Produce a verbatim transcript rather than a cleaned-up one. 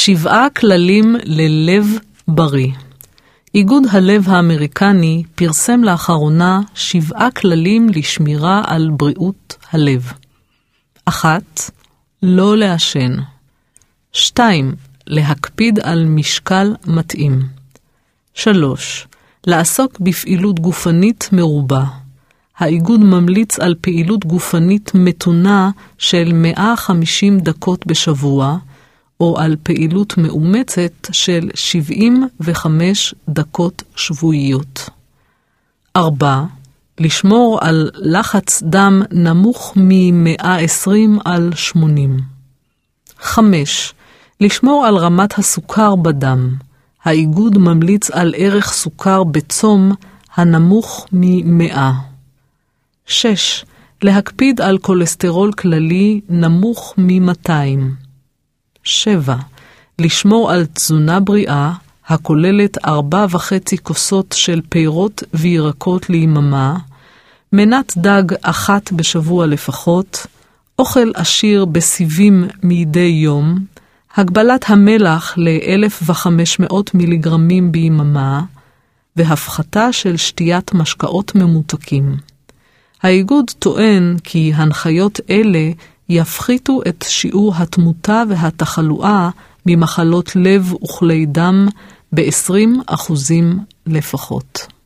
שבעה כללים ללב בריא. איגוד הלב האמריקני פרסם לאחרונה שבעה כללים לשמירה על בריאות הלב. אחת, לא לעשן. שתיים, להקפיד על משקל מתאים. שלוש, לעסוק בפעילות גופנית מרובה. האיגוד ממליץ על פעילות גופנית מתונה של מאה וחמישים דקות בשבוע, או על פעילות מאומצת של שבעים וחמש דקות שבועיות. ארבע, לשמור על לחץ דם נמוך מ-מאה ועשרים על שמונים. חמש, לשמור על רמת הסוכר בדם. האיגוד ממליץ על ערך סוכר בצום הנמוך מ-מאה. שש, להקפיד על כולסטרול כללי נמוך מ-מאתיים. שבע, לשמור על תזונה בריאה הכוללת ארבע וחצי כוסות של פירות וירקות ליממה, מנת דג אחת בשבוע לפחות, אוכל עשיר בסיבים מדי יום, הגבלת המלח ל-אלף וחמש מאות מיליגרמים ביממה, והפחתה של שתיית משקאות ממותקים. האיגוד טוען כי הנחיות אלה יפחיתו את שיעור התמותה והתחלואה ממחלות לב וכלי דם ב-עשרים אחוזים לפחות.